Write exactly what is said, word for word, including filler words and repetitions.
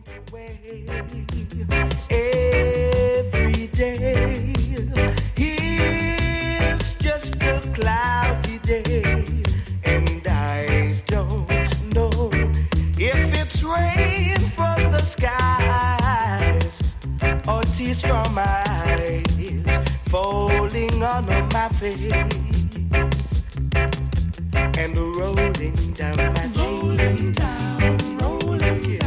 away every day. Here's just a cloudy day, and I don't know if it's rain from the skies or tears from my eyes falling on my face and rolling down my cheek. Rolling down, rolling,